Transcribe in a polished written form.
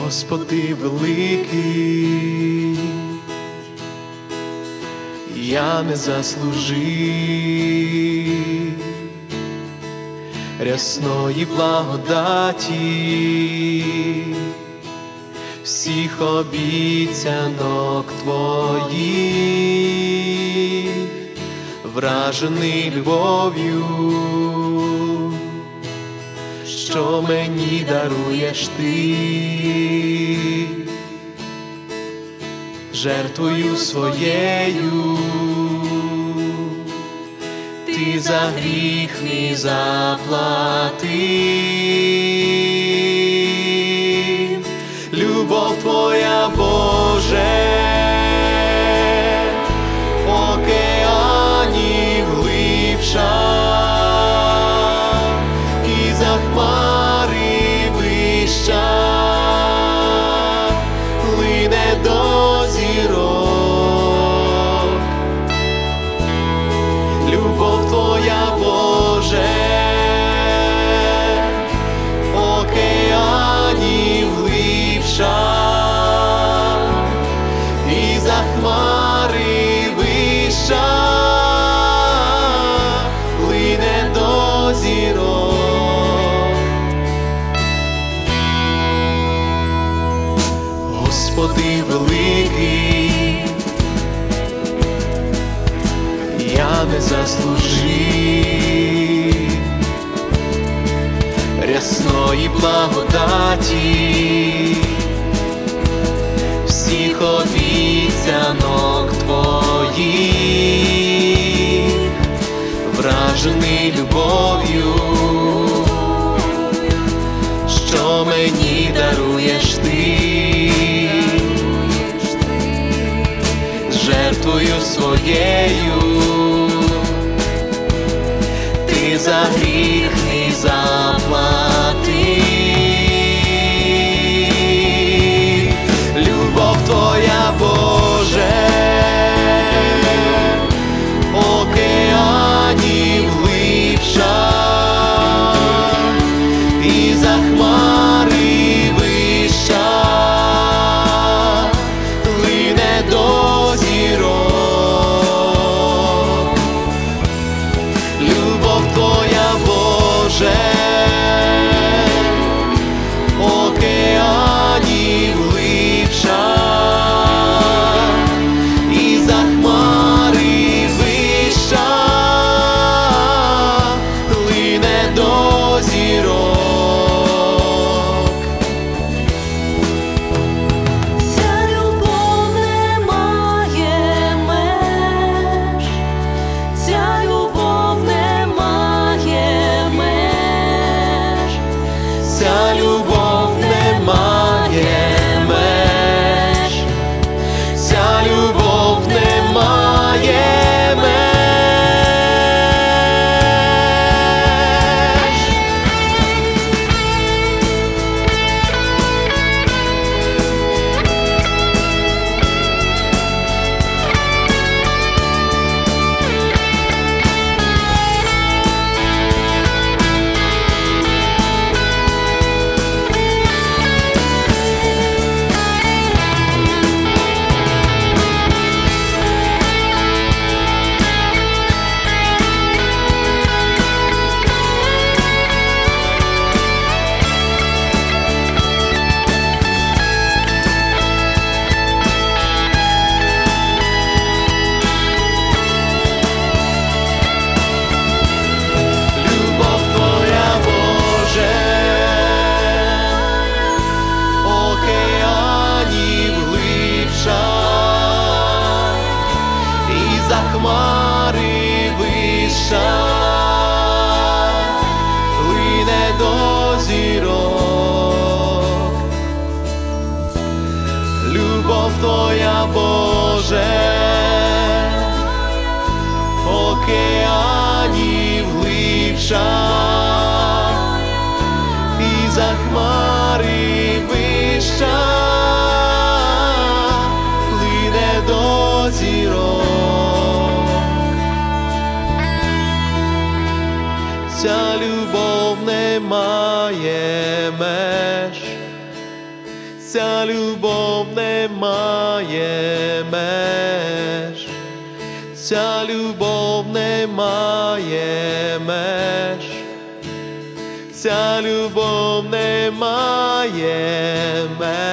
Господи великий, я не заслужив рясної благодаті, всіх обіцянок Твоїх, вражений любов'ю, що мені даруєш Ти, жертвою своєю. Ти за гріх мій заплатив, любов Твоя, Боже, океанів глибша, і за хмари вища, лине до зірок. Любов Твоя, Боже, океанів глибша, і за хмари вища, лине до зірок. Господи великий, я не заслужив рясної благодаті, всіх обіцянок Твоїх, вражений любов'ю, що мені даруєш Ти, жертвою своєю. Ти за гріх мій заплатив, любов Твоя, Боже, океанів глибша, і за хмари вища, лине до зірок. Любов Твоя, Боже, океанів глибша, і за хмари вища, лине до зірок. Ця любов не має меж, ця любов не має меж, Ця любов не має меж, ця любов не має меж. Любов Твоя, Боже, океанів глибша, і за хмари вища, лине до зірок. Любов Твоя, Боже, океанів глибша, і за хмари вища, лине до зірок. Ця любов не має меж, ця любов не має меж, ця любов не має меж, ця любов не має меж.